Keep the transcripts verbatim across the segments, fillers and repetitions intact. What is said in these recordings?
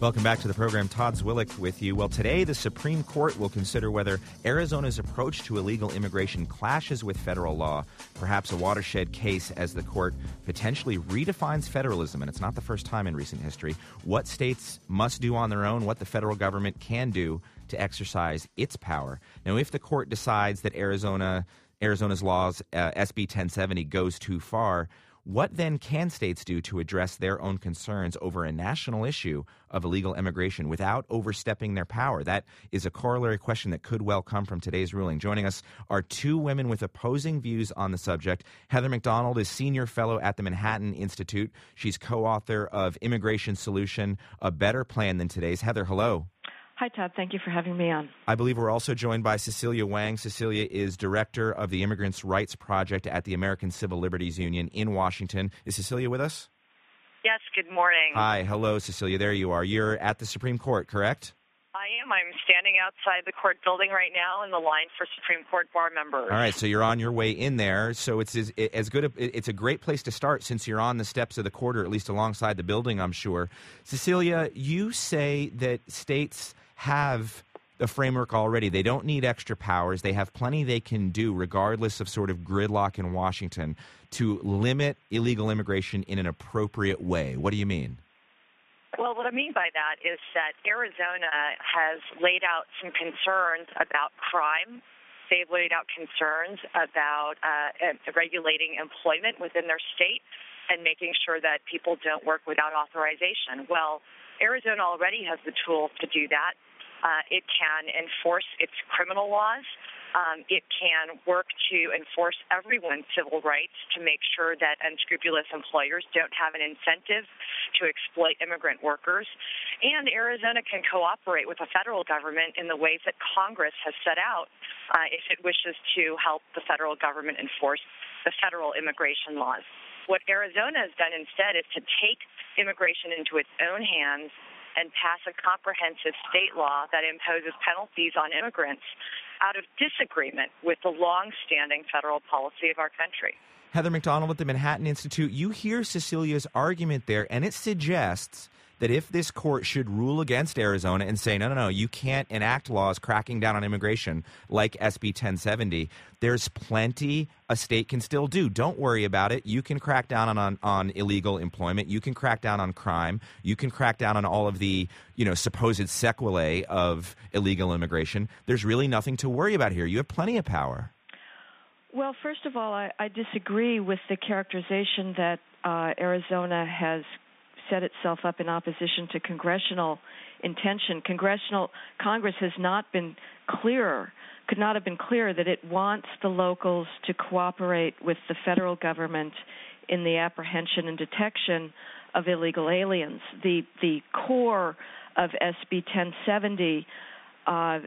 Welcome back to the program. Todd Zwillich with you. Well, today the Supreme Court will consider whether Arizona's approach to illegal immigration clashes with federal law, perhaps a watershed case as the court potentially redefines federalism, and it's not the first time in recent history, what states must do on their own, what the federal government can do to exercise its power. Now, if the court decides that Arizona Arizona's laws, uh, S B ten seventy, goes too far, what then can states do to address their own concerns over a national issue of illegal immigration without overstepping their power? That is a corollary question that could well come from today's ruling. Joining us are two women with opposing views on the subject. Heather Mac Donald is senior fellow at the Manhattan Institute. She's co-author of Immigration Solution, A Better Plan Than Today's. Heather, hello. Hi, Todd. Thank you for having me on. I believe we're also joined by Cecilia Wang. Cecilia is director of the Immigrants' Rights Project at the American Civil Liberties Union in Washington. Is Cecilia with us? Yes, good morning. Hi. Hello, Cecilia. There you are. You're at the Supreme Court, correct? I am. I'm standing outside the court building right now in the line for Supreme Court bar members. All right, so you're on your way in there. So it's as, as good. A, it's a great place to start since you're on the steps of the court, or at least alongside the building, I'm sure. Cecilia, you say that states have a framework already. They don't need extra powers. They have plenty they can do, regardless of sort of gridlock in Washington, to limit illegal immigration in an appropriate way. What do you mean? Well, what I mean by that is that Arizona has laid out some concerns about crime. They've laid out concerns about uh, regulating employment within their state and making sure that people don't work without authorization. Well, Arizona already has the tools to do that. Uh, it can enforce its criminal laws. Um, it can work to enforce everyone's civil rights to make sure that unscrupulous employers don't have an incentive to exploit immigrant workers. And Arizona can cooperate with the federal government in the ways that Congress has set out uh, if it wishes to help the federal government enforce the federal immigration laws. What Arizona has done instead is to take immigration into its own hands and pass a comprehensive state law that imposes penalties on immigrants out of disagreement with the long-standing federal policy of our country. Heather Mac Donald at the Manhattan Institute, you hear Cecilia's argument there, and it suggests that if this court should rule against Arizona and say, no, no, no, you can't enact laws cracking down on immigration like S B ten seventy, there's plenty a state can still do. Don't worry about it. You can crack down on, on, on illegal employment. You can crack down on crime. You can crack down on all of the, you know, supposed sequelae of illegal immigration. There's really nothing to worry about here. You have plenty of power. Well, first of all, I, I disagree with the characterization that uh, Arizona has set itself up in opposition to congressional intention. Congressional Congress has not been clearer, could not have been clearer that it wants the locals to cooperate with the federal government in the apprehension and detection of illegal aliens. The the core of S B ten seventy uh,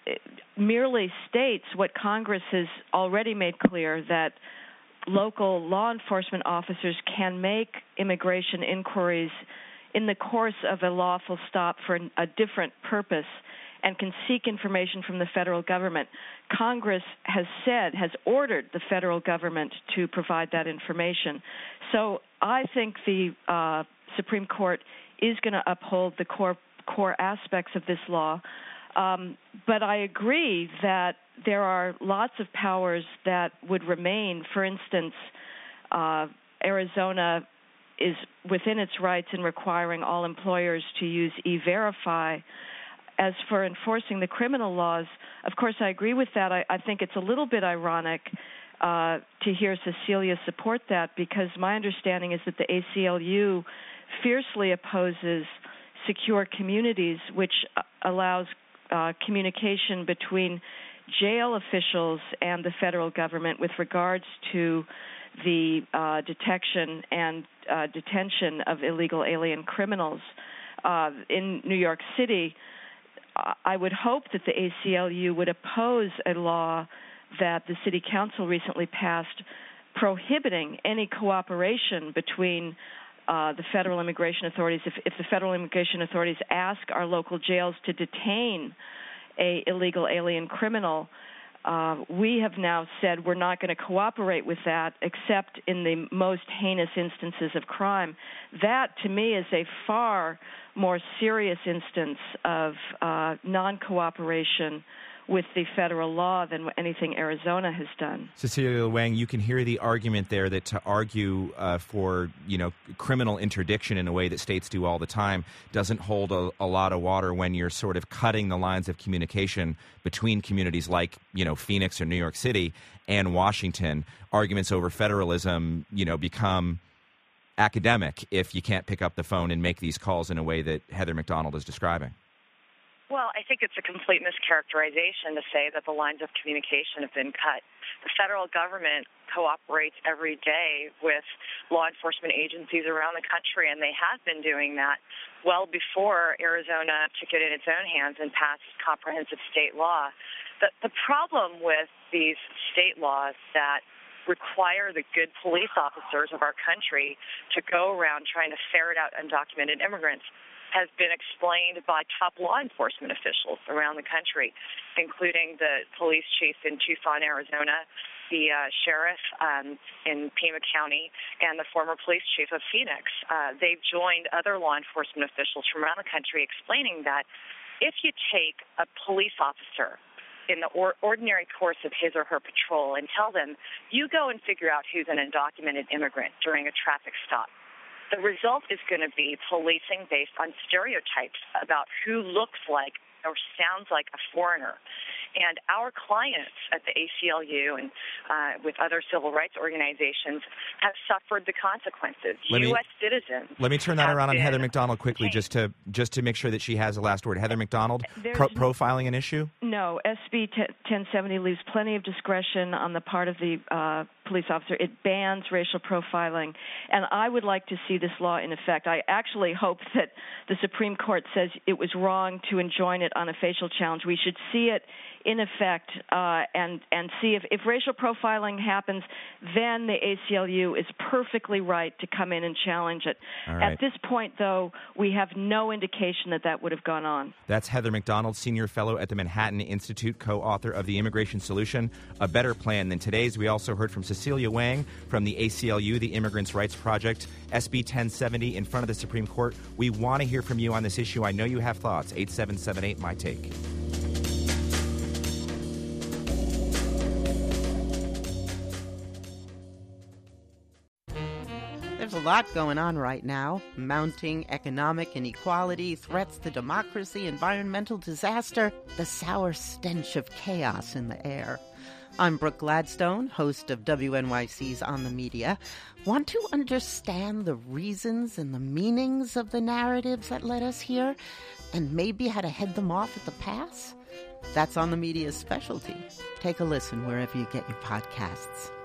merely states what Congress has already made clear, that local law enforcement officers can make immigration inquiries in the course of a lawful stop for a different purpose and can seek information from the federal government. Congress has said, has ordered the federal government to provide that information. So I think the uh, Supreme Court is going to uphold the core core aspects of this law. Um, but I agree that there are lots of powers that would remain. For instance, uh, Arizona is within its rights in requiring all employers to use E-Verify. As for enforcing the criminal laws, of course, I agree with that. I, I think it's a little bit ironic uh, to hear Cecilia support that, because my understanding is that the A C L U fiercely opposes secure communities, which allows uh, communication between jail officials and the federal government with regards to the uh, detection and uh, detention of illegal alien criminals. Uh, in New York City, I would hope that the A C L U would oppose a law that the City Council recently passed prohibiting any cooperation between uh, the federal immigration authorities. If, if the federal immigration authorities ask our local jails to detain a illegal alien criminal, Uh, we have now said we're not going to cooperate with that except in the most heinous instances of crime. That, to me, is a far more serious instance of uh, non-cooperation with the federal law than anything Arizona has done. Cecilia Wang, you can hear the argument there that to argue uh, for, you know, criminal interdiction in a way that states do all the time doesn't hold a, a lot of water when you're sort of cutting the lines of communication between communities like, you know, Phoenix or New York City and Washington. Arguments over federalism, you know, become academic if you can't pick up the phone and make these calls in a way that Heather Mac Donald is describing. Well, I think it's a complete mischaracterization to say that the lines of communication have been cut. The federal government cooperates every day with law enforcement agencies around the country, and they have been doing that well before Arizona took it in its own hands and passed comprehensive state law. The, the problem with these state laws that require the good police officers of our country to go around trying to ferret out undocumented immigrants has been explained by top law enforcement officials around the country, including the police chief in Tucson, Arizona, the uh, sheriff um, in Pima County, and the former police chief of Phoenix. Uh, they've joined other law enforcement officials from around the country explaining that if you take a police officer in the or- ordinary course of his or her patrol and tell them, you go and figure out who's an undocumented immigrant during a traffic stop, the result is going to be policing based on stereotypes about who looks like or sounds like a foreigner. And our clients at the A C L U and uh, with other civil rights organizations have suffered the consequences. Let U S me, citizens. Let me turn that around on been, Heather Mac Donald quickly, okay. just to just to make sure that she has the last word. Heather Mac Donald, pro- profiling an issue? No, S B ten seventy leaves plenty of discretion on the part of the uh, police officer. It bans racial profiling, and I would like to see this law in effect. I actually hope that the Supreme Court says it was wrong to enjoin it on a facial challenge. We should see it in effect uh, and and see if, if racial profiling happens, then the A C L U is perfectly right to come in and challenge it. All right. At this point, though, we have no indication that that would have gone on. That's Heather Mac Donald, Senior Fellow at the Manhattan Institute, co-author of The Immigration Solution, A Better Plan Than Today's. We also heard from Cecilia Wang from the A C L U, the Immigrants' Rights Project, S B ten seventy in front of the Supreme Court. We want to hear from you on this issue. I know you have thoughts. eight seven seven eight, my take. There's a lot going on right now. Mounting economic inequality, threats to democracy, environmental disaster, the sour stench of chaos in the air. I'm Brooke Gladstone, host of W N Y C's On the Media. Want to understand the reasons and the meanings of the narratives that led us here, and maybe how to head them off at the pass? That's On the Media's specialty. Take a listen wherever you get your podcasts.